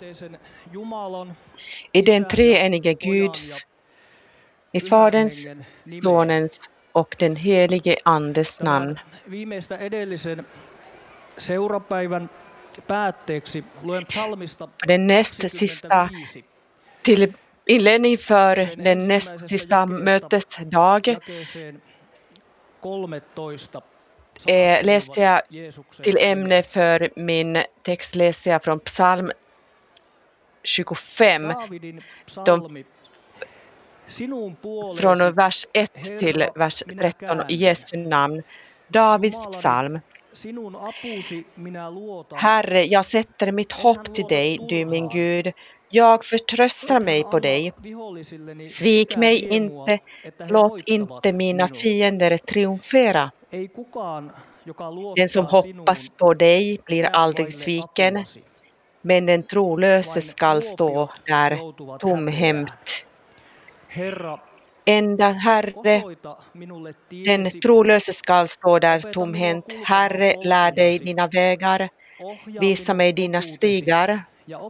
I den treenige Guds, i Faderns, Sonens och den helige Andes namn. Viimeistä edellisen seurapäivän päätteeksi luen psalmista Den näst sista till inledning för den näst sista mötesdag läser jag till ämne för min text läser jag från psalm 25 från vers 1 till vers 13 i Jesu namn. Davids psalm. Herre, jag sätter mitt hopp till dig, du min Gud. Jag förtröstar mig på dig. Svik mig inte, låt inte mina fiender triumfera. Den som hoppas på dig blir aldrig sviken, men den trolöse skall stå där tomhänt. Enda Herre, den trolöse skall stå där tomhänt. Herre, lär dig dina vägar, visa mig dina stigar.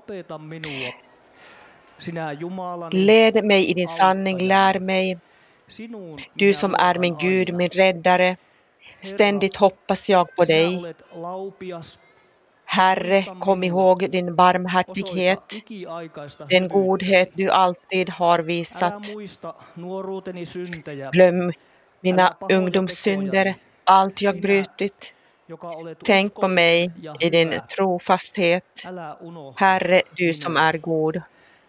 Led mig i din sanning, lär mig. Du som är min Gud, min räddare. Ständigt hoppas jag på dig. Herre, kom ihåg din barmhärtighet, den godhet du alltid har visat. Glöm mina ungdomssynder, allt jag brutit. Tänk på mig i din trofasthet. Herre, du som är god.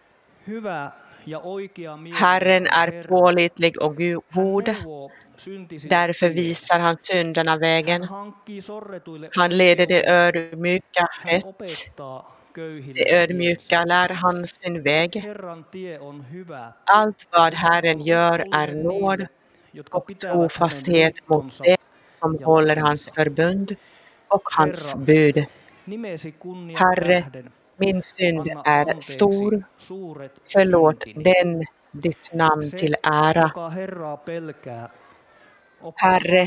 Herren är pålitlig och god. Därför visar han syndarna vägen. Han leder de ödmjuka rätt. De ödmjuka lär han sin väg. Allt vad Herren gör är nåd och trofasthet mot dem som håller hans förbund och hans bud. Herre, min synd är stor. Förlåt den ditt namn till ära. Herre,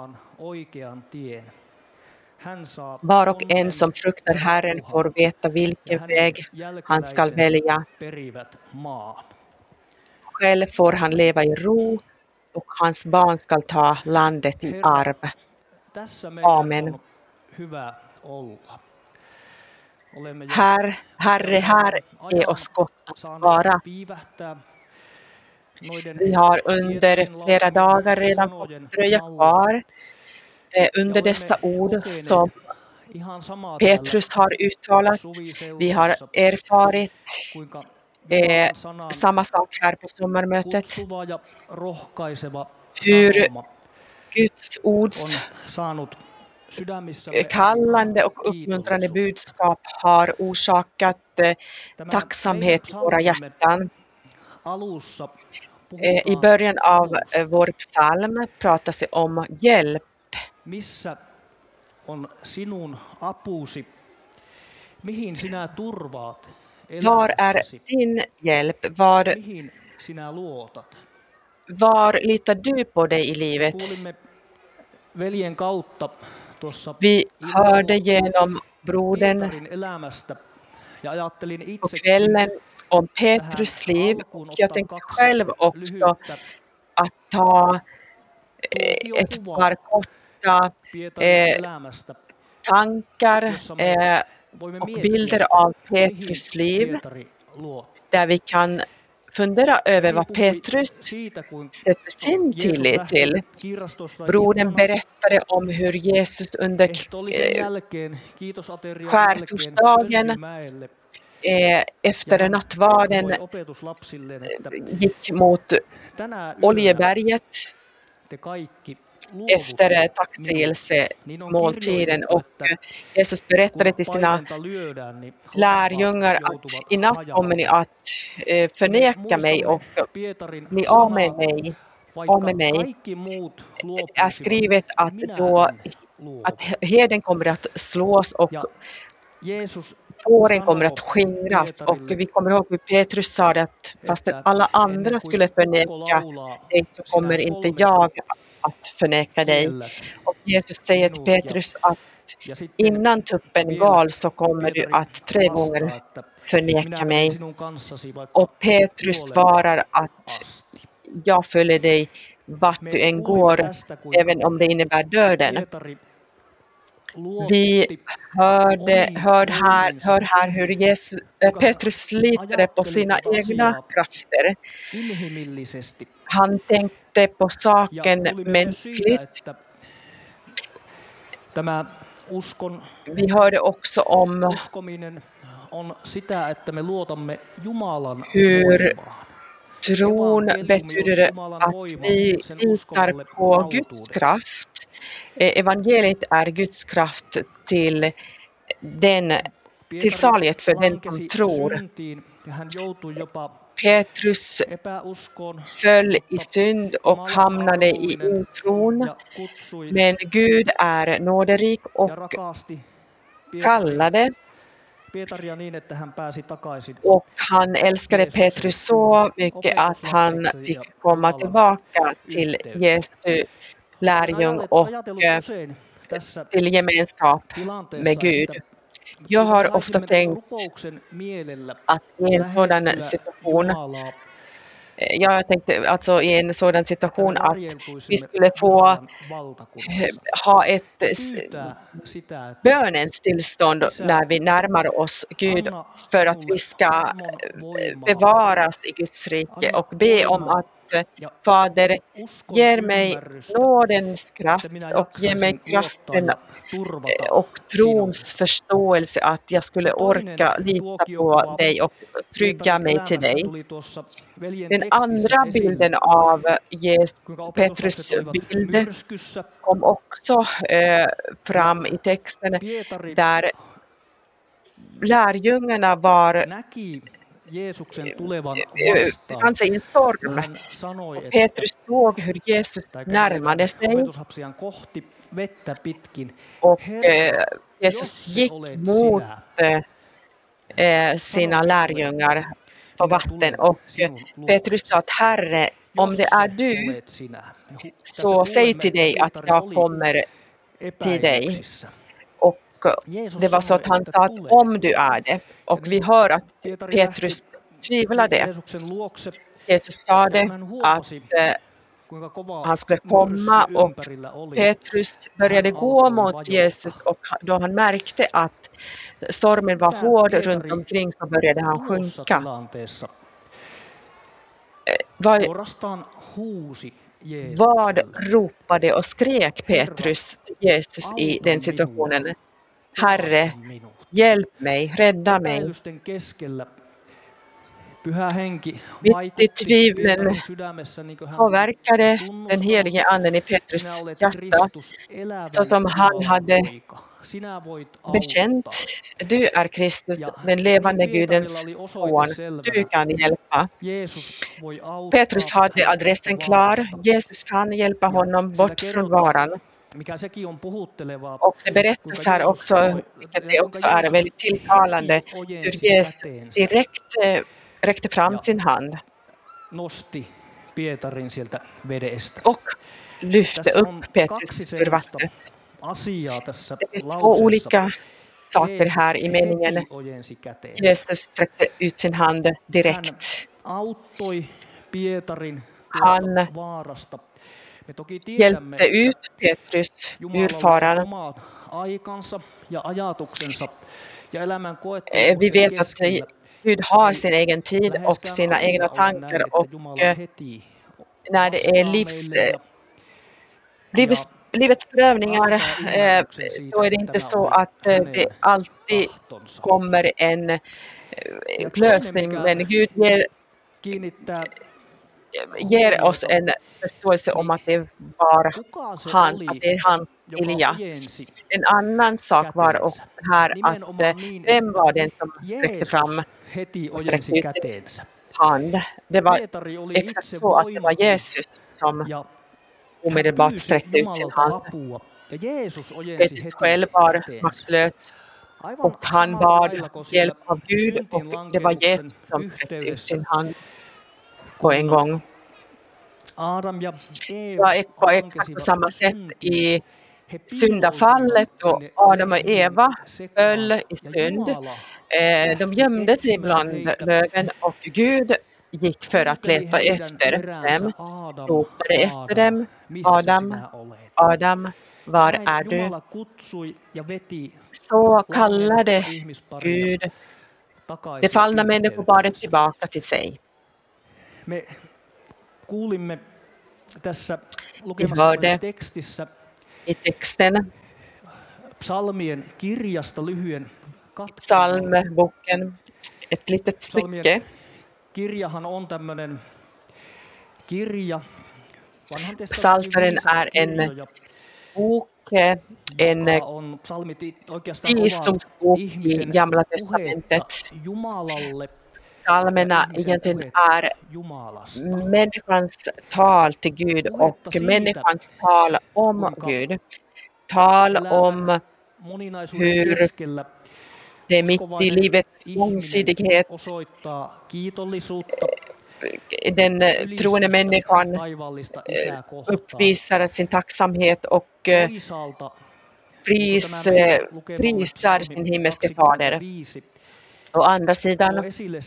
var och en som fruktar Herren får veta vilken väg han skall välja. Själv får han leva i ro och hans barn skall ta landet i arv. Amen. Herre, här är oss gott att vara. Vi har under flera dagar redan fått dröja kvar under dessa ord som Petrus har uttalat. Vi har erfarit samma sak här på sommarmötet. Hur Guds ords kallande och uppmuntrande budskap har orsakat tacksamhet i våra hjärtan. I början av vår psalm pratas det om hjälp. Missä on sinun apusi? Mihin sinä turvaat? Var är din hjälp? Mihin sinä luotat? Var litar du på dig i livet? Veljen kautta tuossa Vi hörde genom brodern på kvällen om Petrus liv. Jag tänkte själv också att ta ett par korta tankar och bilder av Petrus liv där vi kan fundera över vad Petrus sätter sin tillit till. Brodern berättade om hur Jesus under skärtorsdagen efter nattvarden gick mot Oljeberget efter tacksägelsemåltiden, och Jesus berättade till sina lärjungar att i natt kommer ni att förneka mig och bli av med mig. Det är skrivet att heden kommer att slås och fåren kommer att skingras, och vi kommer ihåg hur Petrus sa att fast alla andra skulle förneka dig så kommer inte jag att förneka dig. Och Jesus säger till Petrus att Ja sitten innan tuppen vielä gal så kommer du Pietari att 3 vastaa, gånger että förneka minä menen mig. sinun kanssasi vaikka Och Petrus kuolemaan svarar att asti. jag följer dig vart Me du än kuulimme går, tästä, kuinka även om det innebär döden. Pietari Vi luotti hör här hur Petrus litade på sina egna krafter. inhimillisesti. Han tänkte på Ja saken kuulimme myös siitä, mänskligt. että tämä Vi hörde också om uskominen on sitä, että me luotamme Jumalan hur voimaan. tron betyder att vi litar på Guds kraft. Evangeliet är Guds kraft till salighet för den som tror. Syntiin, ja hän joutui jopa Petrus epäuskoon, föll i synd och hamnade i otron. ja kutsui Men Gud är nåderik ja och rakasti kallade. Pietaria niin, että hän pääsi takaisin. Och han älskade Petrus så mycket att han fick komma tillbaka till Jesu lärjung och usein tässä till gemenskap tilanteessa, med Gud. että Jag har saisimme ofta tänkt rukouksen mielellä att i en sådan lähestyä situation, Jumalaa, jag tänkte alltså i en sådan situation että me att vi varjeltuisimme skulle få Jumalan valtakunnassa. ha ett Pyytää sitä, että bönens tillstånd när vi närmar oss Gud för att vi ska bevaras i Guds rike och be om att Fader, ger mig nådens kraft och ge mig kraften och trons förståelse att jag skulle orka lita på dig och trygga mig till dig. Den andra bilden av Petrus bild kom också fram i texten där lärjungarna befann sig i en storm. Petrus såg hur Jesus närmade sig och Jesus gick mot sina lärjungar på vatten och Petrus sa att Herre, om det är du, så säg till dig att jag kommer till dig. Och det var så att han sa att om du är det, och vi hör att Petrus tvivlade. Jesus sa det att han skulle komma och Petrus började gå mot Jesus och då han märkte att stormen var hård runt omkring så började han sjunka. Vad ropade och skrek Petrus till Jesus i den situationen? Herre, hjälp mig, rädda mig. Mitt i tvivlen påverkade den helige anden i Petrus hjärta så som han hade bekänt. Du är Kristus, den levande Gudens son. Du kan hjälpa. Petrus hade adressen klar. Jesus kan hjälpa honom bort från varan. Och det berättas här också, vilket det också är väldigt tilltalande, hur Jesus direkt räckte fram sin hand och lyfte upp Petrus ur vattnet. Det finns två olika saker här i meningen. Jesus sträckte ut sin hand direkt. Han hjälpte ut Petrus ur faran. Vi vet att Gud har sin egen tid och sina egna tankar och när det är livets prövningar då är det inte så att det alltid kommer en lösning, men Gud ger oss en förståelse om att det var han, att det är hans vilja. En annan sak var också här att vem var den som sträckte fram och sträckte ut sin hand. Det var exakt så att det var Jesus som omedelbart sträckte ut sin hand. Jesus själv var maktlös och han bad hjälp av Gud och det var Jesus som sträckte ut sin hand på en gång. Det var på exakt på samma sätt i syndafallet då Adam och Eva föll i synd. De gömde sig bland löven och Gud gick för att leta efter dem, ropade efter dem. Adam, Adam, var är du? Så kallade Gud de fallna människoparet tillbaka till sig. Me kuulimme tässä Vi lukemassamme hörde tekstissä i texten, psalmien kirjasta lyhyen psalmboken, ett litet stycke. Kirjahan on tämmöinen kirja. Psaltaren är en bok, en visdomsbok i Gamla testamentet. Psalmerna egentligen är människans tal till Gud och människans tal om Gud. Tal om hur det mitt i livets mångsidighet den troende människan uppvisar sin tacksamhet och prisar sin himmelske fader. Å andra sidan,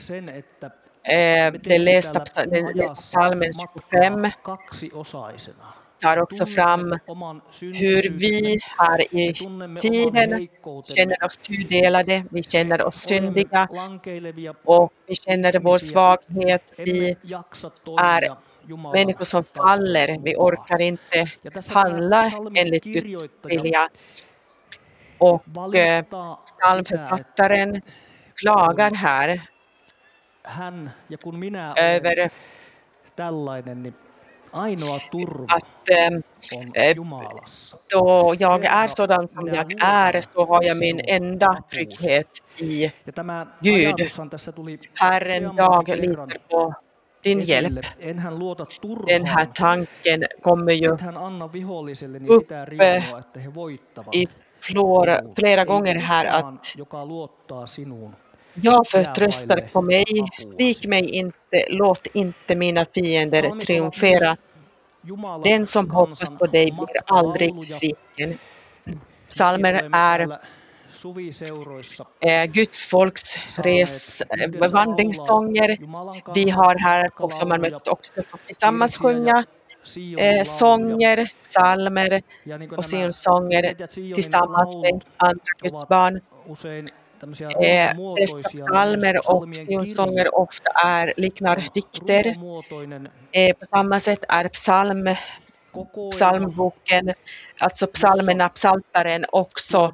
det lästa psalmen 25 tar också fram hur vi här i tiden känner oss tudelade, vi känner oss syndiga och vi känner vår svaghet. Vi är människor som faller, vi orkar inte handla enligt Guds vilja. Och psalmförfattaren klagar här över att då jag är sådan som jag är så har jag min enda trygghet i Gud. Herren, jag litar på din hjälp. Den här tanken kommer ju upp i flera gånger här att jag förtröstar på mig, svik mig inte, låt inte mina fiender triumfera. Den som hoppas på dig blir aldrig sviken. Psalmer är Guds folks vandringssånger. Vi har här på sommarmötet också fått tillsammans sjunga sånger, psalmer och Sion-sånger tillsammans med andra Guds barn. Dessa psalmer och Sion-sånger ofta liknar dikter. På samma sätt är psalmboken, alltså psalmerna, psaltaren också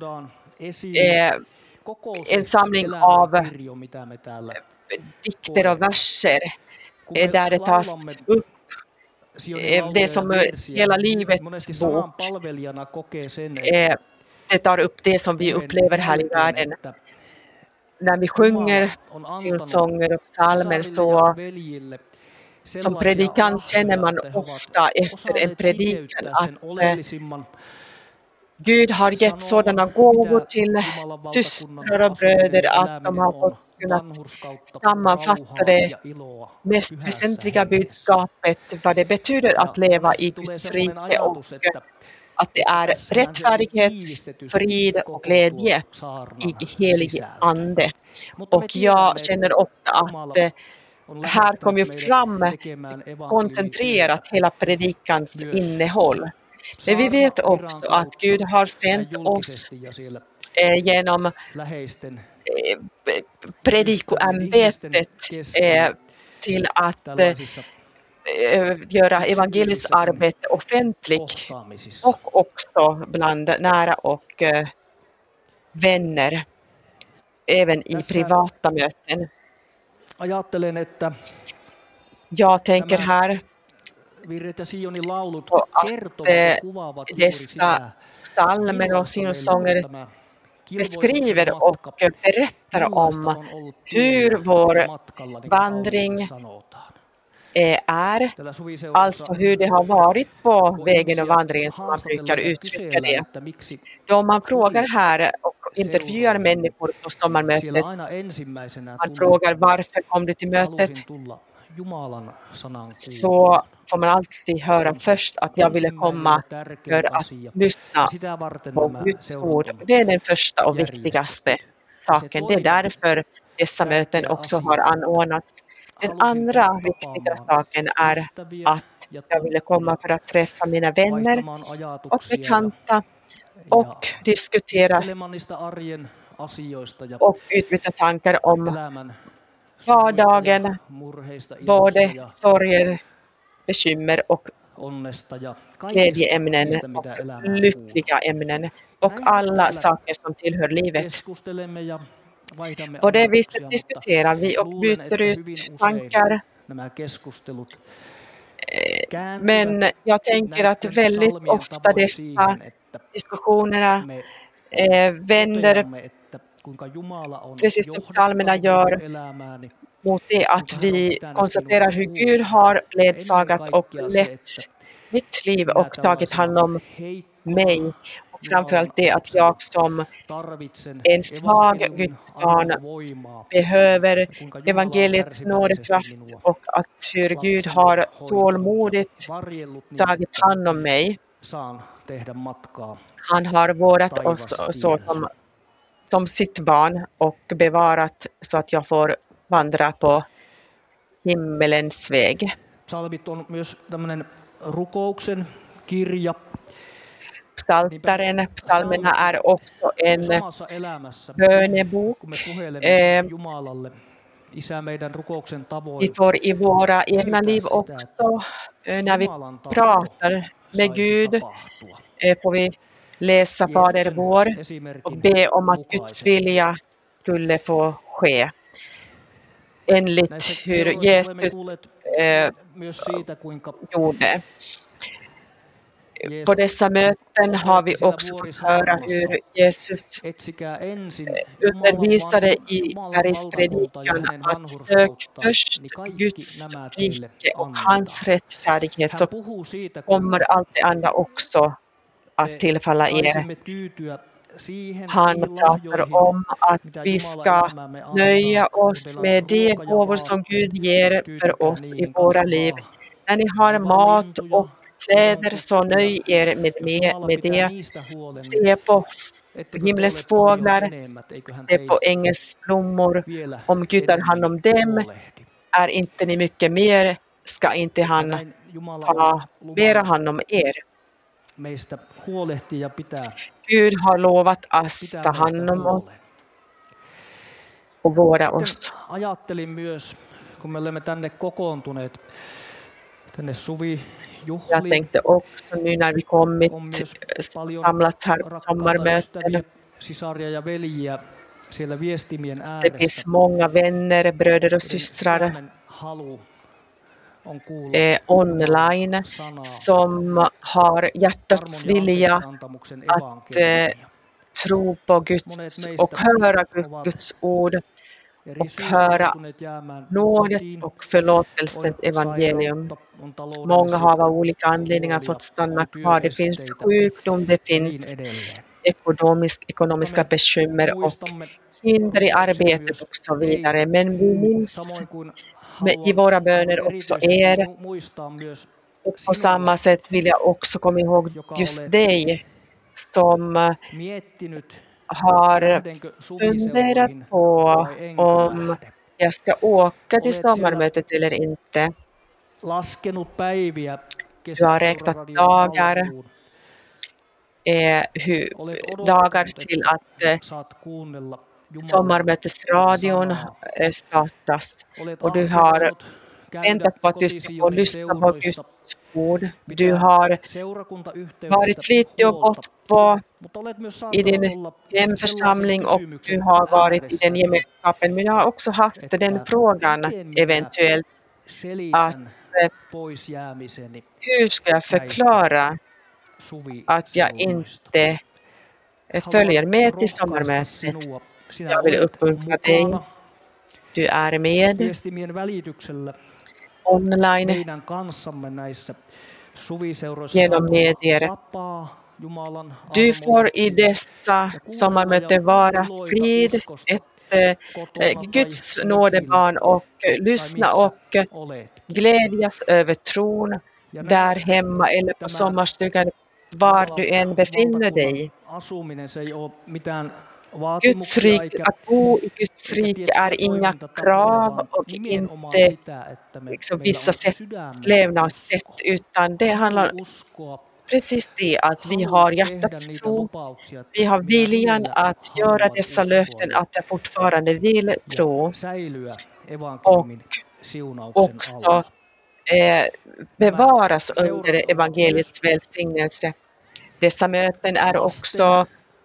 en samling av dikter och verser där det tas upp det som hela livets bok. Det tar upp det som vi upplever här i världen. När vi sjunger sånger och psalmer så som predikant känner man ofta efter en predikan att Gud har gett sådana gåvor till systrar och bröder att de har fått kunnat sammanfatta det mest väsentliga budskapet, vad det betyder att leva i Guds rike och att det är rättfärdighet, frid och glädje i helig ande. Och jag känner ofta att här kommer fram koncentrerat hela predikans innehåll. Men vi vet också att Gud har sänt oss genom predikoämbetet till att göra evangeliets arbete offentligt och också bland nära och vänner, även i privata möten. Jag tänker här på att dessa psalmer och Sion-sånger beskriver och berättar om hur vår vandring är, alltså hur det har varit på vägen och vandringen som man brukar uttrycka det. Då man frågar här och intervjuar människor på sommarmötet, man frågar varför kom du till mötet? Jumalan sanan så kuuloon. får man alltid höra först att jag ville komma för att lyssna Sitä varten på nämä Guds ord. seurakunnat Det är den första och järjestetty. viktigaste saken. Det är därför dessa möten också har anordnats. Den andra viktiga saken är att jag ville komma för att träffa mina vänner vaihtamaan och ajatuksia bekanta och diskutera juttelemaan niistä arjen asioista ja och utbyta tankar om elämän vardagen, ja murheista, iloista både ja sorger, bekymmer och onnesta ja kaikista glädjeämnen niistä, och mitä elämään kuuluu. lyckliga ämnen och alla saker som tillhör livet. Keskustelemme ja vaihdamme På det ajatuksia, viset diskuterar vi och luulen, byter että ut hyvin usein tankar. nämä keskustelut Men jag tänker att näiden väldigt psalmien ofta tavoin dessa siihen, että diskussionerna me vänder toteamme, että kuinka Jumala on precis som psalmerna johdattanut gör elämääni. mot det att vi konstaterar hur Gud har ledsagat och lett mitt liv och tagit hand om mig. Och framförallt det att jag som en svag Guds barn behöver evangeliets nådekraft och att hur Gud har tålmodigt tagit hand om mig. Saan tehdä matkaa Han har vårdat oss så som sitt barn och bevarat så att jag får vandra på himmelens väg. Psalmit on myös tämmöinen rukouksen kirja. Psalmerna är också en Samassa elämässä, bönebok. kun me puhelemme Jumalalle Isä meidän rukouksen tavoin. Vi får i våra egna liv också, när vi pratar med Gud, får vi läsa Fader vår och be om att Guds vilja skulle få ske. Enligt hur Jesus gjorde. På dessa möten har vi också fått höra hur Jesus undervisade i bergspredikan att sök först Guds rike och hans rättfärdighet, så kommer allt det andra också att tillfalla er. Han pratar om att vi ska nöja oss med de gåvor som Gud ger för oss i våra liv. När ni har mat och kläder så nöj er med det. Se på himlens fåglar, se på ängens blommor. Om Gud tar hand om dem, är inte ni mycket mer, ska inte han ta mera hand om er. Gud har lovat att ta hand om oss och vårda oss. Ajattelin myös, kun me olemme tänne kokoontuneet, tänne Jag tänkte också nu när vi kommit samlats här på sommarmöten. Sisaria ja veljiä siellä viestimien ääressä. Det finns många vänner, bröder och systrar online som har hjärtats vilja att tro på Guds och höra Guds ord och höra nådets och förlåtelsens evangelium. Många har av olika anledningar fått stanna kvar. Det finns sjukdom, det finns ekonomiska bekymmer och hinder i arbetet och så vidare. Men vi minns i våra böner också er. Och på samma sätt vill jag också komma ihåg just dig som har funderat på om jag ska åka till sommarmötet eller inte. Du har räknat dagar till att sommarmötesradion startas. Och du har väntat på att du ska få lyssna på Guds ord. Du har varit flitig och gått på i din hemförsamling och du har varit i den gemenskapen. Men jag har också haft den frågan eventuellt att hur ska jag förklara att jag inte följer med till sommarmötet. Jag vill uppmuntra dig. Du är med online genom medier. Du får i dessa sommarmöten vara frid, ett Guds nådebarn och lyssna och glädjas över tron där hemma eller på sommarstugan, var du än befinner dig. Att bo i Guds rike är inga krav och inte liksom vissa levnadssätt, utan det handlar precis det att vi har hjärtats tro, vi har viljan att göra dessa löften, att jag fortfarande vill tro och också bevaras under evangeliets välsignelse. Dessa möten är också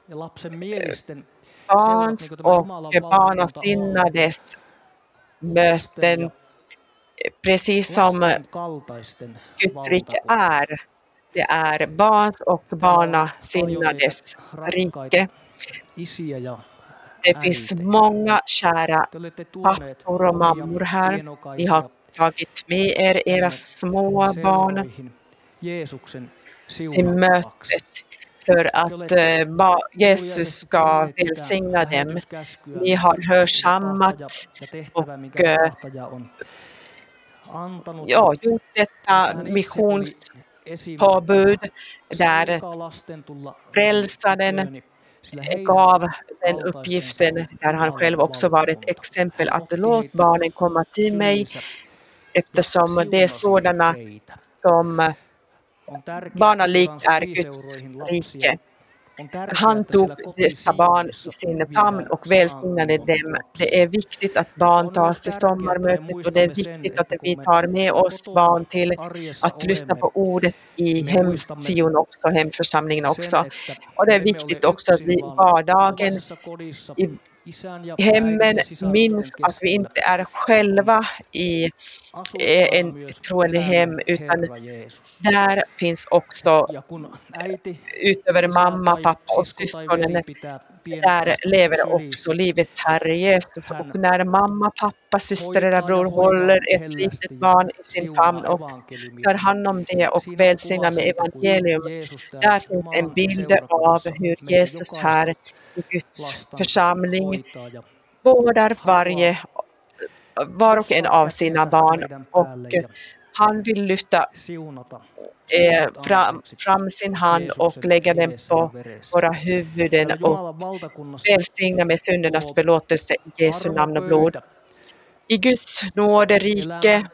barns och barnasinnades möten, precis som Guds rike är. Det är barns och barnasinnades rike. Det finns många kära pappor och mammor här. Ni har tagit med er era små barn till mötet för att Jesus ska välsigna dem. Ni har hörsammat och gjort detta missionspåbud där frälsaren gav den uppgiften, där han själv också var ett exempel, att låt barnen komma till mig, eftersom det är sådana som barnalikt är Guds rike. Han tog dessa barn i sin famn och välsignade dem. Det är viktigt att barn tas till sommarmötet, och det är viktigt att vi tar med oss barn till att lyssna på ordet i hemsion också, hemförsamlingen också. Och det är viktigt också att vi vardagen i hemmen minns att vi inte är själva i en troende hem, utan där finns också utöver mamma, pappa och syskonen, där lever också livets Herre Jesus. Och när mamma, pappa, syster eller bror håller ett litet barn i sin famn och tar hand om det och välsignar med evangelium, där finns en bild av hur Jesus här i Guds församling vårdar var och en av sina barn, och han vill lyfta fram sin hand och lägga den på våra huvuden och välsigna med syndernas förlåtelse i Jesu namn och blod. I Guds nåderike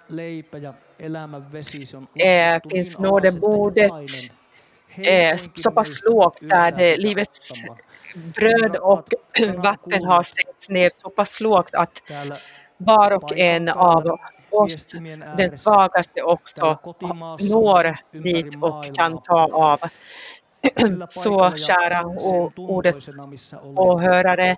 finns nådebordet så pass lågt där livets bröd och vatten har sänkts ner så pass lågt att var och en av oss, den svagaste också, når dit och kan ta av. Så kära ordets åhörare,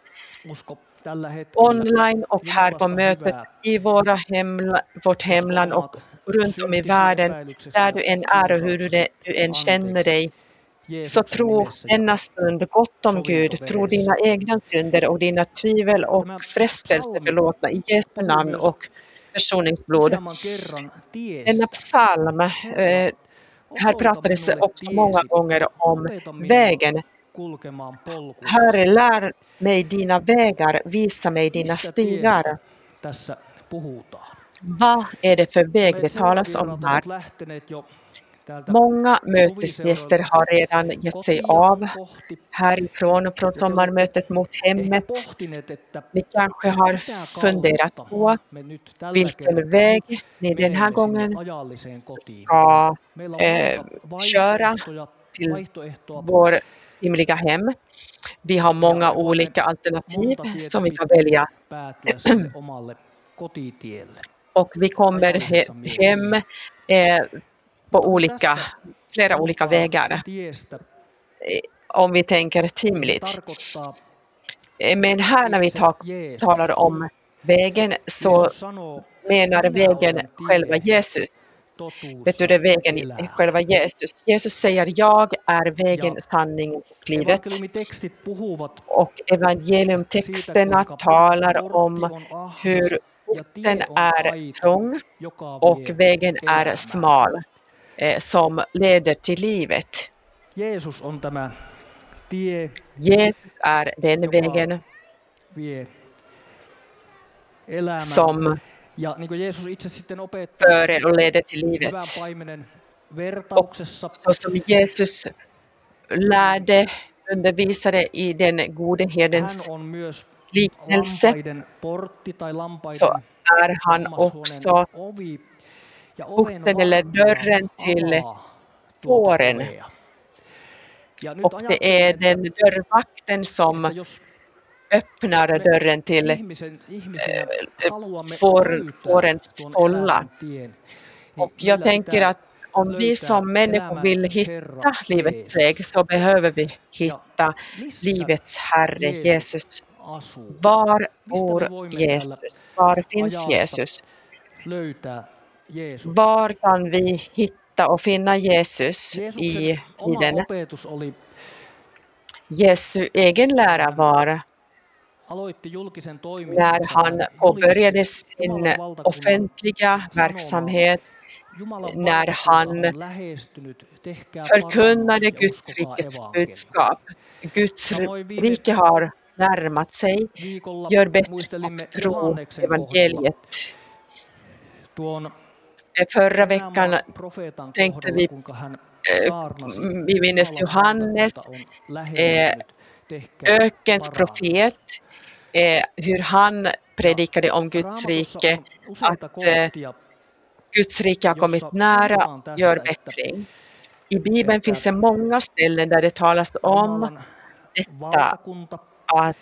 online och här på mötet i vårt hemland och runt om i världen, där du än är och hur du än känner dig, så tro denna stund gott om Gud, tro dina egna synder och dina tvivel och frestelser förlåtna i Jesu namn och försoningsblod. Denna psalm, här pratades också många gånger om vägen. Herre, lär mig dina vägar, visa mig dina stigar. Vad är det för väg det talas om här? Många mötesgäster har redan gett sig av härifrån från sommarmötet mot hemmet. Ni kanske har funderat på vilken väg ni den här gången ska köra till vår himliga hem. Vi har många olika alternativ som vi kan välja. Och vi kommer hem på flera olika vägar, om vi tänker timligt. Men här när vi talar om vägen, så menar vägen själva Jesus. Betyder vägen i själva Jesus. Jesus säger, jag är vägen, sanningen och livet. Och evangeliumtexterna talar om hur porten är trång och vägen är smal, som leder till livet. Jesus är den vägen som Ja niin kuin Jeesus itse sitten opettaa före och leder till livet. hyvän paimenen Och vertauksessa, så som Jesus lärde, undervisade i den gode hän herdens on myös liknelse, lampaiden portti tai så lampaiden är han också ovi. Ja oven porten eller dörren till avaa fåren. ovea. Ja nyt Och det är ajattelen, den dörrvakten som että jos öppnar dörren till ihmisinä haluamme fårens tuon folla. elämän tien, Och jag tänker att om vi som människor vill hitta livets väg så behöver vi hitta livets Herre Jesus. Var bor Jesus? Var finns Jesus? Löytää Jeesus. Var kan vi hitta och finna Jesus i Oma tiden? opetus oli, Jesu egen lära var aloitti julkisen när toimintansa, han påbörjade sin offentliga verksamhet, när han förkunnade Guds rikes budskap. Guds rike har närmat sig. Gör bättre och tro evangeliet. Förra veckan tänkte vi minns Johannes, ökens profet, hur han predikade om Guds rike, att Guds rike har kommit nära, gör bättring. I Bibeln finns det många ställen där det talas om detta, att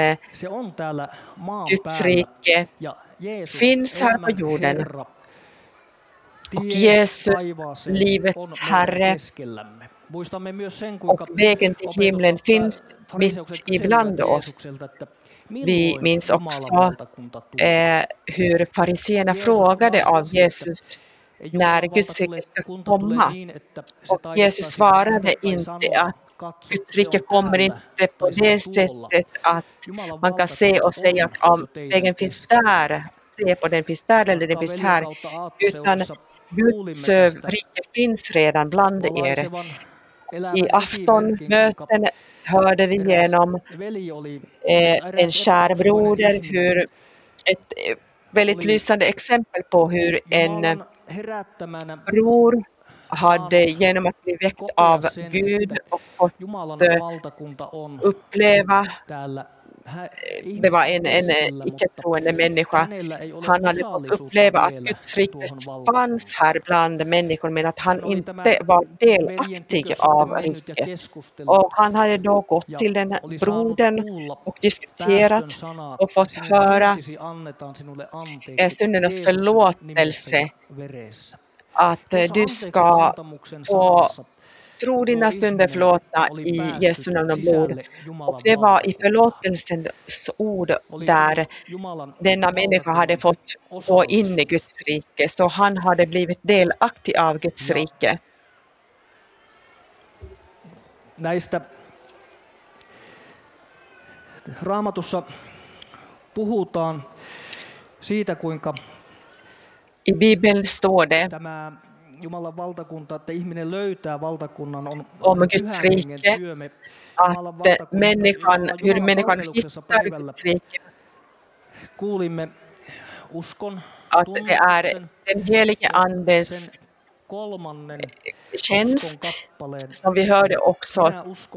Guds rike finns här på jorden. Och Jesus, livets Herre, och vägen till himlen finns mitt ibland oss. Vi minns också hur fariséerna frågade av Jesus när Guds rike ska komma. Och Jesus svarade inte att Guds rike kommer inte på det sättet att man kan se och säga att om vägen finns där, se på den finns där eller den finns här, utan Guds rike finns redan bland er. I aftonmöten hörde vi genom en kär broder hur ett väldigt lysande exempel på hur en bror hade genom att bli väckt av Gud och fått uppleva, det var en icke-troende människa, han hade fått uppleva att Guds rike fanns här bland människor men att han inte var delaktig av riket. Och han hade då gått till den brodern och diskuterat och fått höra syndernas förlåtelse, att du ska få tro dina synder förlåtna i Jesu namn och blod. Och det var i förlåtelsens ord där denna människa hade fått gå in i Guds rike, så han hade blivit delaktig av Guds rike. Näistä Raamatussa puhutaan siitä, kuinka i Bibeln står det tämä Jumalan valtakunta, että ihminen löytää valtakunnan, om Guds rike, att hur människan hittar Guds rike. Kuulimme uskon att det är den helige andens tjänst, som vi hörde också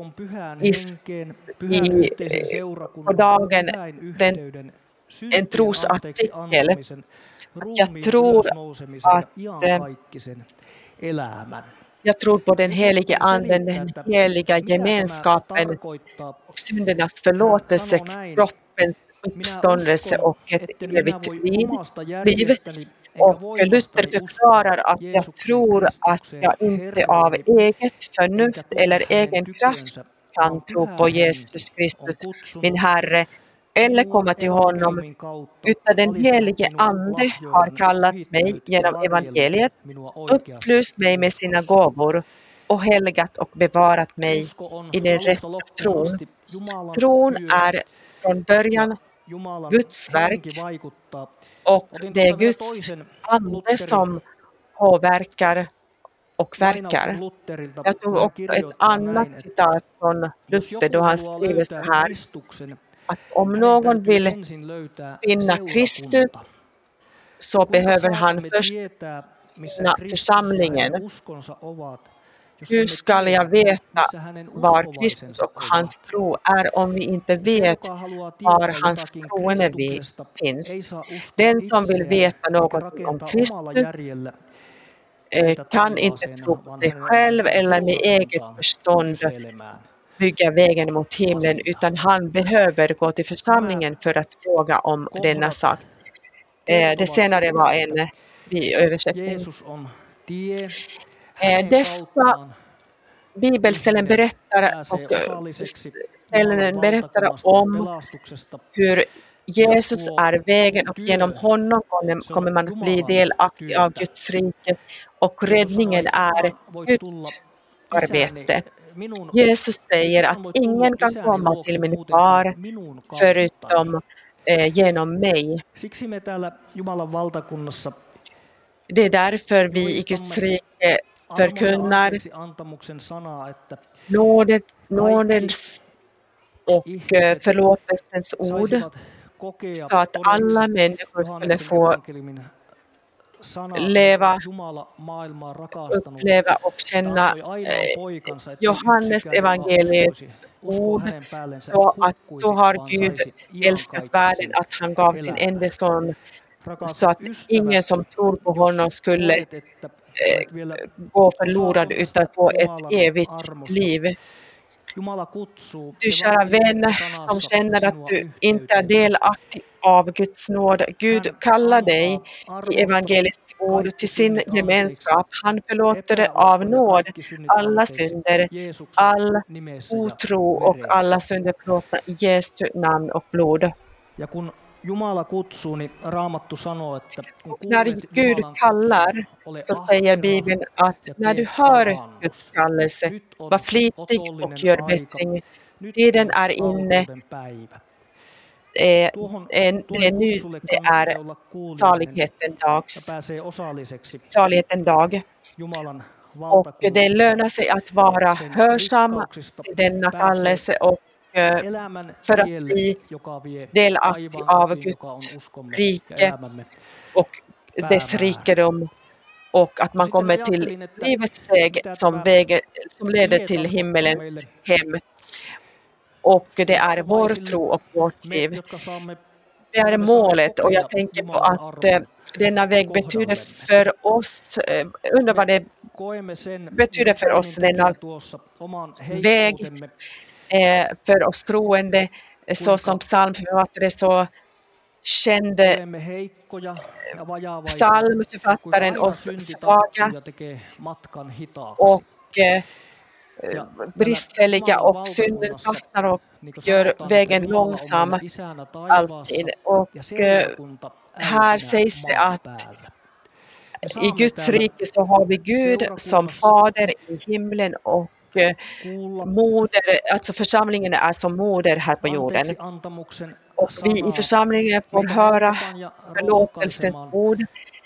på dagen, en trosartikel. Jag tror att jag tror på den helige anden, den heliga gemenskapen och syndernas förlåtelse, kroppens uppståndelse och ett evigt liv. Och Luther förklarar att jag tror att jag inte av eget förnuft eller egen kraft kan tro på Jesus Kristus, min Herre, eller komma till honom, utan den helige ande har kallat mig genom evangeliet, upplyst mig med sina gåvor och helgat och bevarat mig i den rätta tron. Tron är från början Guds verk, och det är Guds ande som påverkar och verkar. Jag tog också ett annat citat från Luther då han skriver så här: att om någon vill finna Kristus så behöver han först finna församlingen. Hur ska jag veta var Kristus och hans tro är om vi inte vet var hans troende finns? Den som vill veta något om Kristus kan inte tro på sig själv eller med eget förstånd bygga vägen mot himlen, utan han behöver gå till församlingen för att fråga om denna sak. Det senare var en översättning. Dessa bibelställen berättar om hur Jesus är vägen och genom honom kommer man att bli delaktig av Guds rike och räddningen är Guds arbete. Jesus säger att ingen kan komma till min far förutom genom mig. Det är därför vi i Guds rike förkunnar nådens och förlåtelsens ord så att alla människor skulle få uppleva och känna Johannes evangeliets ord så har Gud älskat världen att han gav sin enda son så att ingen som tror på honom skulle gå förlorad utan få ett evigt liv. Du kära vän som känner att du inte är delaktig av Guds nåd. Gud kallar dig i evangeliets ord till sin gemenskap. Han förlåter av nåd alla synder, all otro och alla synder förlåtna i Jesu namn och blod. När Gud kallar så säger Bibeln att när du hör Guds kallelse, var flitig och gör bättring. Tiden är inne. Det är nu det är saligheten dag. Och det lönar sig att vara hörsam till denna kallelse och för att bli delaktig av Guds rike och dess rikedom och att man kommer till livets väg som leder till himmelens hem. Och det är vår tro och vårt liv. Det är målet och jag tänker på att denna väg betyder för oss, undrar vad det betyder för oss, denna väg för oss troende, så som psalmförfattare så kände psalmförfattaren oss svaga och bristfälliga och synden fastnar och gör vägen långsam alltid. Och här sägs det att i Guds rike så har vi Gud som fader i himlen och moder, alltså församlingen är som moder här på jorden. Och vi i församlingen får höra förlåtelsens ord.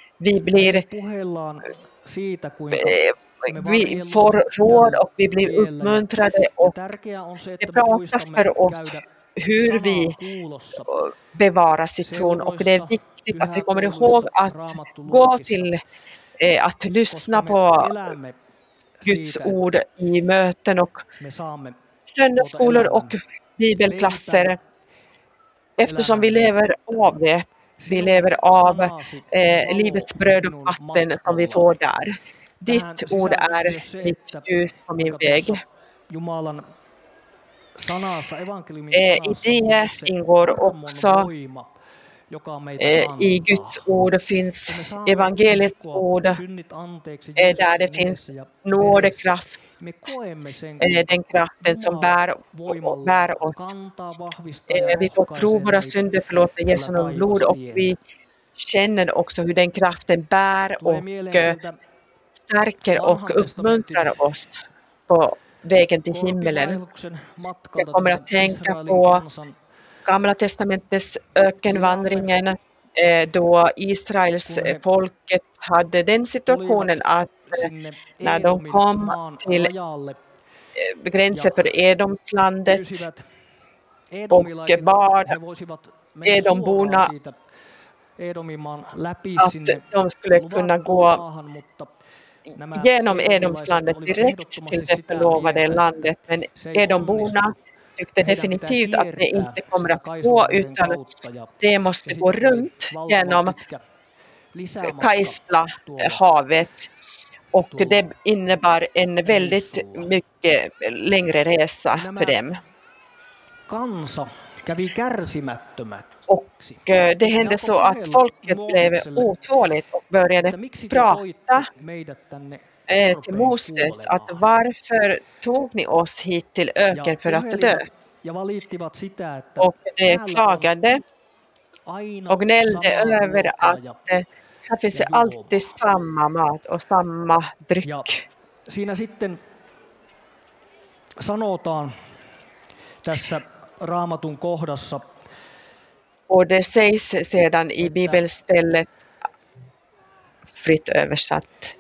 Vi får råd och vi blir uppmuntrade och det pratas för oss hur vi bevarar sitt tron och det är viktigt att vi kommer ihåg att gå till att lyssna på Guds ord i möten och söndagsskolor och bibelklasser eftersom vi lever av det. Vi lever av livets bröd och vatten som vi får där. Ditt ord är mitt ljus på min väg. I det ingår också i Guds ord finns evangeliets ord där det finns nådekraft, den kraften som bär oss. Vi får tro våra synder förlåta Jesu blod och vi känner också hur den kraften bär och stärker och uppmuntrar oss på vägen till himmelen. Jag kommer att tänka på Gamla testamentets ökenvandringen då Israels folket hade den situationen att när de kom till gränsen för Edomslandet edomilaiset, bad he voisivat mennä Edomborna suoraan siitä Edomimaan läpi sinne att de skulle kunna luvattuun gå maahan, mutta nämä genom edomilaiset Edomslandet olivat direkt ehdottomasti till det sitä förlovade mieltä, landet, että men se ei onnistu. Edomborna tyckte Heidän pitää definitivt att det kiertää inte kommer sitä att gå, Kaislammeren utan kautta ja det måste sitten gå oli runt valtavan genom pitkä lisämatka Kaisla tuolla havet, och tuolla det innebar en väldigt reissulla. mycket längre resa Nämä för dem. kansa kävi kärsimättömäksi. Och det hände så att folket blev otåligt och började Että miksi te prata toitte meidät tänne till korpeen Moses att kuolemaan? varför tog ni oss hit till öken för att dö? puhelivat ja valittivat sitä, että Och de täällä on klagade aina och gnällde samaa över ruokaa att ja här finns ja det alltid samma mat och samma Ja dryck. siinä sitten sanotaan tässä Raamatun kohdassa, Och det sägs sedan i bibelstället, fritt översatt,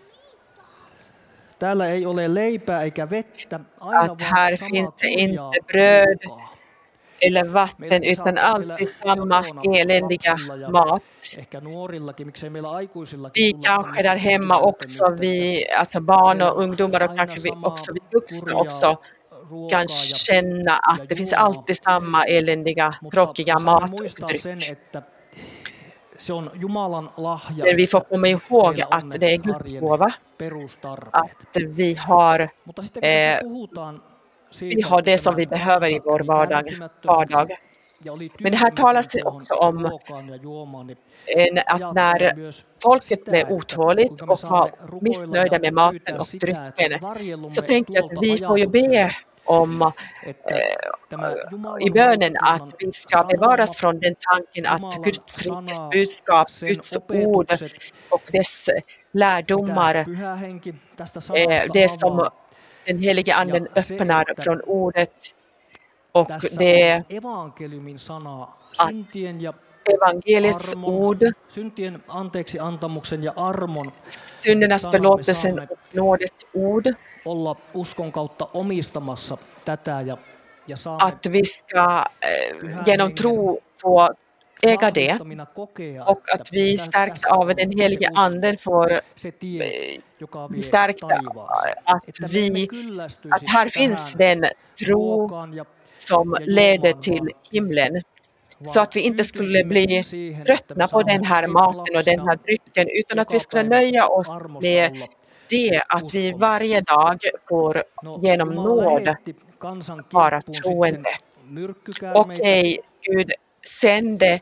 täällä ei ole leipää eikä vettä, aina att här vaan samaa finns det kurjaa inte bröd ruokaa. eller Meillä vatten, utan saattaa siellä alltid samma kotona eländiga lapsilla ja mat. ehkä nuorillakin, miksei meillä aikuisillakin Vi tulla kanske där tämmöistä hemma också, tyytymättömyyttä, vi, alltså barn siellä och on ungdomar och aina kanske vi, samaa också vi vuxna kurjaa också ruokaa kan känna att det finns alltid samma eländiga, mutta tråkiga saamme mat och muistaa dryck. sen, että se on Jumalan lahja, Men vi får että komma ihåg meillä on att ne det är Guds arjen gåva, perustarpeet. att vi har, Mutta sitten kun tässä puhutaan vi siitä, har että det som tämä vi behöver i kansa vår kävi vardag. kärsimättömäksi ja oli Men här talas det tyytymätön också tuohon om ruokaan ja juomaan, niin att ajattelen när myös folket sitä, blev että otåligt kuinka me och saamme var rukoilla missnöjda ja med maten pyytää och sitä, että drycken, me varjelumme så tänker jag att tuolta vi får ju be ajatukselta, om että tämä Jumalan i bönen valtakunnan att vi ska sanoma, bevaras från den tanken att Jumalan Guds rikes sana, budskap, sen Guds ord opetukset, och dess mitä lärdomar, Pyhä Henki tästä sanasta det som avaa. den helige anden Ja se, öppnar että från ordet, och tässä det on evankeliumin sana, att syntien ja evangeliets armon, ord, syntien anteeksi antamuksen ja armon syndernas sana me förlåtelsen saamme och nådets ord, olla uskon kautta omistamassa tätä ja saamme att vi ska Pyhän genom Hengen tro få äga det, vahvistamina kokea, och että att vi stärkt tässä av on den se helige usko, anden får se tie, joka vie stärkta taivaaseen. att Että me emme vi, kyllästyisi att här finns tähän den tro ruokaan ja som ja leder juomaan, till vaan himlen, så vaan att vi inte skulle tyytyisimme bli siihen, että me tröttna på saamme den här Herran maten och den lapsina här drycken, utan att joka vi skulle päivä nöja oss armosta med olla det, att vi uskomassa. varje dag får No, genom Jumala nåd lähetti kansan vara kimppuun sitten troende. myrkkykäärmeitä Okej, Gud sände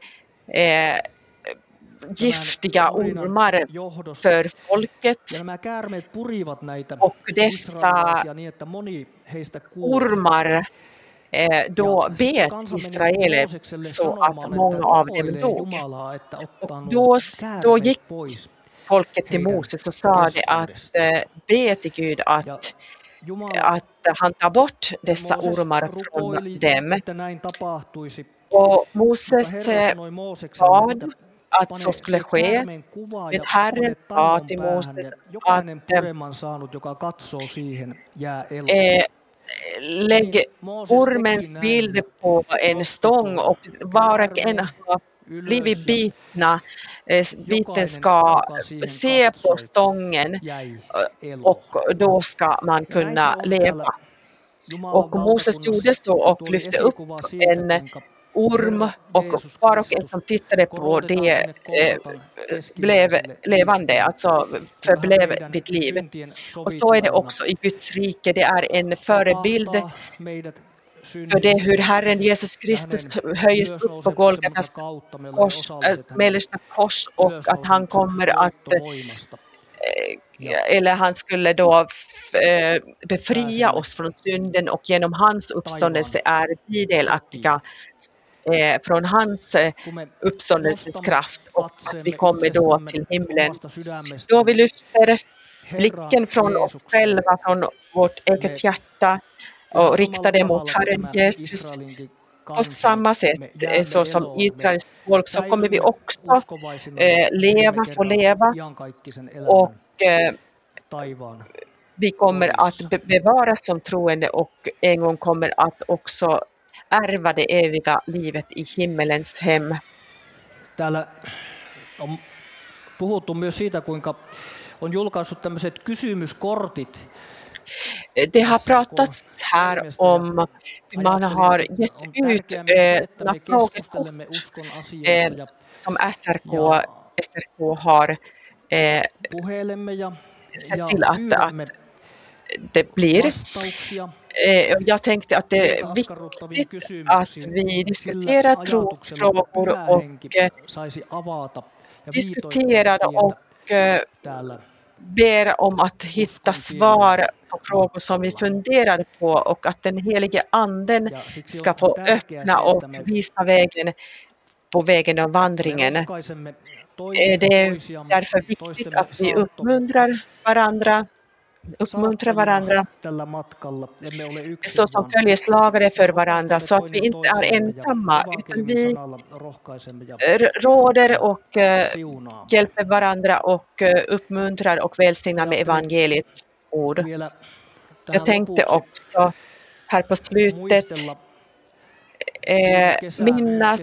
tämän giftiga turinan ormar johdosta. för folket, Ja nämä käärmeet purivat näitä och dessa israelilaisia niin, että moni heistä kuoli. ormar då Ja sitten bet kansa meni Israel Moosekselle så sanomaan, att että många av dem rukoilee dog. Jumalaa, että ottaa Och nuo då käärmeet gick pois. folket till heidän Moses och sa det att be till Gud Ja att Jumala han tar bort dessa Mooses ormar rukoili, från dem. että näin tapahtuisi. Och Mutta Moses Herra sanoi Moosekselle, bad että att pane så skulle tee ske. käärmeen kuva Men ja Herren pane sa tangon till päähän Moses ja jokainen att pureman saanut, joka katsoo siihen, jää eloon. lägg Niin Mooses ormens teki bild näin, på en nosti stång, tuon och var och en käärmeen som har blivit ylös ja bitna, biten jokainen, ska joka siihen se på katsoi, stången, jäi eloon. och då ska man Ja näin se kunna on leva. täällä Jumalan Och Moses valtakunnassa. gjorde så Tuo och oli lyfte upp esikuva siitä, en kuinka orm, Herra och Jeesus var och en Kristus som tittade på korotetaan det sinne Golgatan blev keskimmäiselle levande, ristille. alltså Kun hän förblev meidän vid liv. syntien Och så är det sovitteluna också i Guds rike, det är en förebild vapahtaa meidät för det hur synnistä. Herren Jesus Ja Kristus hänen höjs upp på ylösnousemuksensa Golgatas kautta me olemme kors, osalliset hänen mellersta kors, och att han kommer att, voittovoimasta. Ja eller han skulle då befria pääsemme oss från synden, och genom hans uppståndelse taivaan är vi delaktiga kotiin. från hans Kun me uppståndelses nostamme kraft, och att vi katseemme kommer då itsestämme till himlen. omasta Då vi sydämestämme lyfter Herran blicken från oss Jeesukseen, själva, från vårt me eget hjärta, ihan och riktar samalla det mot tavalla kuin Herren tämä Jesus, Israelinkin på kansa, samma sätt me jäämme så som eloon, me Israels folk, så kommer vi säilymme också uskovaisina, kun me leva, få kerran leva, iankaikkisen och elämän taivaan vi kommer att kodissa. bevaras som troende, och en gång kommer att också ärva det eviga livet i himmelens hem. Täällä on puhuttu myös siitä, kuinka on julkaissut tämmöiset kysymyskortit. Det har pratats här om hur man har gett ut såna frågekort som SRK har sett till att det blir. Jag tänkte att det är viktigt att vi diskuterar trosfrågor och diskuterar och ber om att hitta svar på frågor som vi funderar på och att den helige anden ska få öppna och visa vägen på vägen och vandringen. Det är därför viktigt att vi uppmuntrar varandra så som följeslagare för varandra, så att vi inte är ensamma utan vi råder och hjälper varandra och uppmuntrar och välsignar med evangeliets ord. Jag tänkte också här på slutet minnas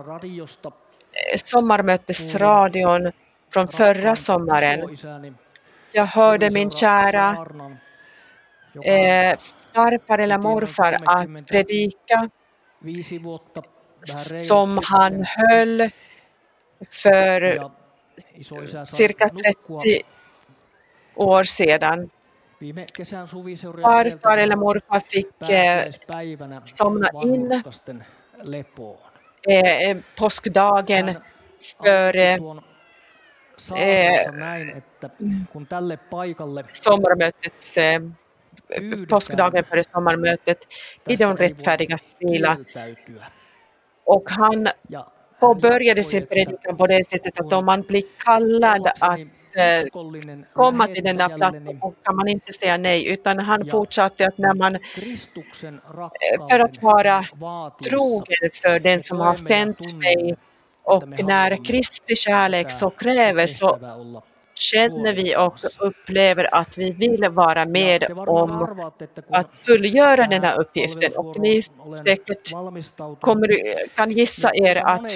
sommarmötesradion från förra sommaren. Jag hörde min kära farfar eller morfar att predika som han höll för cirka 30 år sedan. Farfar eller morfar fick somna in påskdagen före sommarmötets påskdagen före sommarmötet i de rättfärdigas vila. Och han påbörjade sin predikan på det sättet att om man blir kallad att komma till denna plats så kan man inte säga nej, utan han fortsatte att när man för att vara trogen för den som har sänt mig, och när Kristi kärlek så kräver så känner vi och upplever att vi vill vara med om att fullgöra den här uppgiften. Och ni säkert kan gissa er att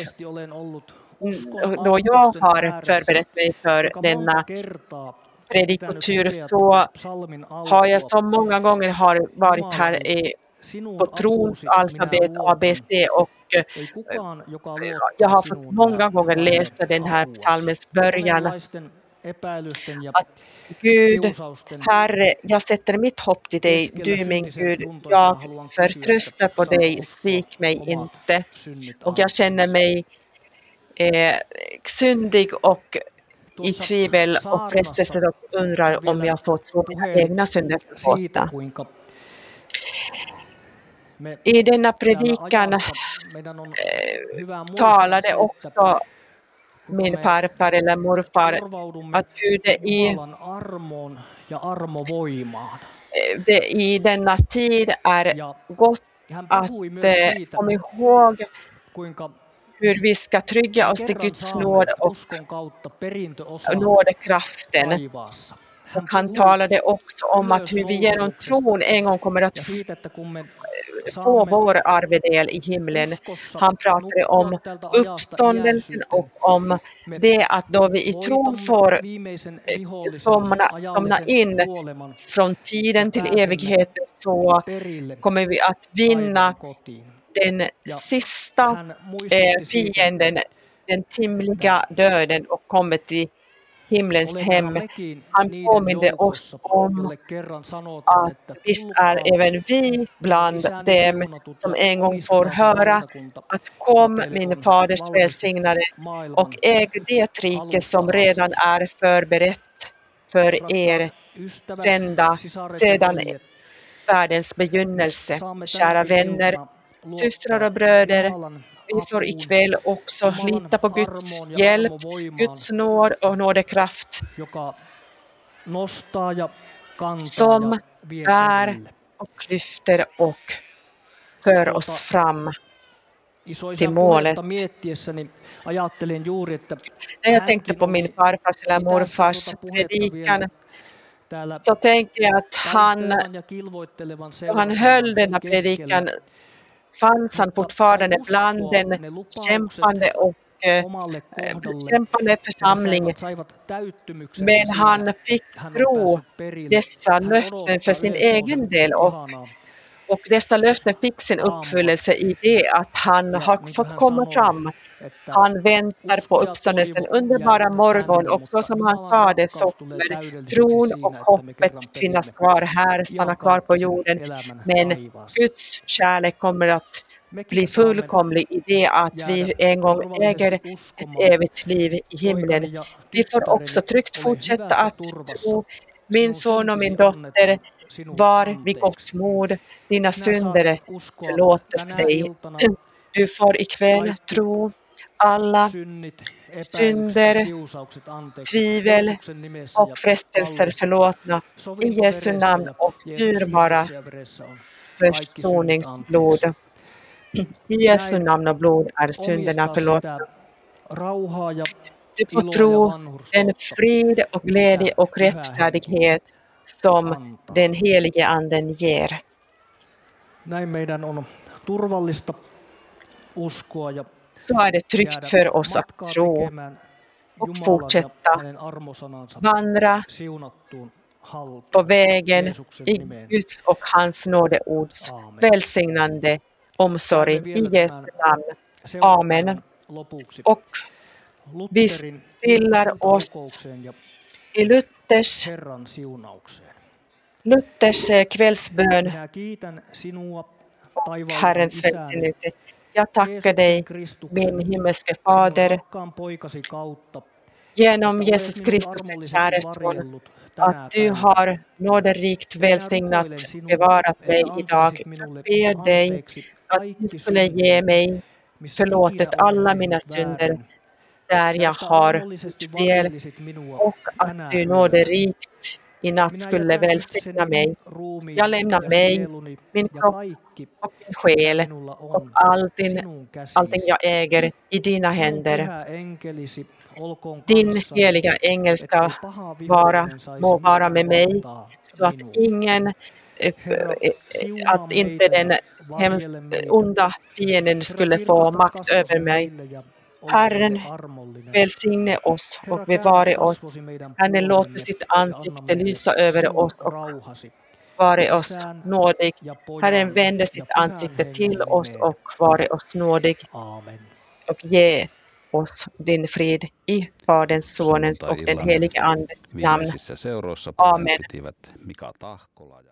då jag har förberett mig för denna predikotur så har jag så många gånger har varit här på trons alfabet ABC och jag har fått många gånger läsa den här psalmens början. Att Gud, Herre, jag sätter mitt hopp till dig, du min Gud, jag förtröstar på dig, svik mig inte. Och jag känner mig syndig och i tvivel och frestelse och undrar om jag får tro mina egna synder förlåtna. I denna predikan talade också min farfar eller morfar att Gud i denna tid är gott att komma ihåg hur vi ska trygga oss till Guds nåd och nådekraften. Och han talade också om att hur vi genom tron en gång kommer att få vår arvedel i himlen. Han pratade om uppståndelsen och om det att då vi i tron får somna in från tiden till evigheten så kommer vi att vinna den sista fienden, den timliga döden, och kommer till himlens hem. Han påminde oss om att visst är även vi bland dem som en gång får höra att kom min faders välsignade och äg det rike som redan är förberett för er sedan världens begynnelse. Kära vänner, systrar och bröder, vi får ikväll också lita på Guds hjälp, Guds nåd och nådekraft som bär och lyfter och för oss fram till målet. När jag tänkte på min farfars eller morfars predikan så tänker jag att han höll denna predikan fanns han fortfarande bland den kämpande och kämpande församling, men han fick tro dessa löften för sin egen del och dessa löften fick sin uppfyllelse i det att han har fått komma fram. Han väntar på uppståndelsen underbara morgon och så som han sa det så kommer tron och hoppet finnas kvar här, stanna kvar på jorden. Men Guds kärlek kommer att bli fullkomlig i det att vi en gång äger ett evigt liv i himlen. Vi får också tryggt fortsätta att tro. Min son och min dotter, var vid gott mod, dina synder förlåtes dig. Du får ikväll tro alla synder, tvivel och frestelser förlåtna i Jesu namn och dyrbara försoningsblod. I Jesu namn och blod är synderna förlåtna. Du får tro den frid och glädje och rättfärdighet som den helige anden ger. Näin meidän on turvallista uskoa ja så är det tryggt för oss att tro och fortsätta vandra på vägen i Guds och hans nådeords välsignande omsorg i Jesu namn. Amen. Och vi stillar oss i Luthers kvällsbön och Herrens välsignelse. Jag tackar dig, min himmelske Fader, genom Jesus Kristus, den käre son, att du har nåderikt välsignat, bevarat mig idag. Jag ber dig att du skulle ge mig förlåtet alla mina synder där jag har fel och att du nåderikt i natt skulle välsigna mig. Jag lämnar mig, min kropp och min själ och allting jag äger i dina händer. Din heliga ängel ska må vara med mig så att att inte den onda fienden skulle få makt över mig. Herren välsigne oss och bevare oss. Herren låter sitt ansikte lysa över oss och vare oss nådig. Herren vänder sitt ansikte till oss och vare oss nådig. Och ge oss din frid i Faderns, Sonens och den helige Andes namn. Amen.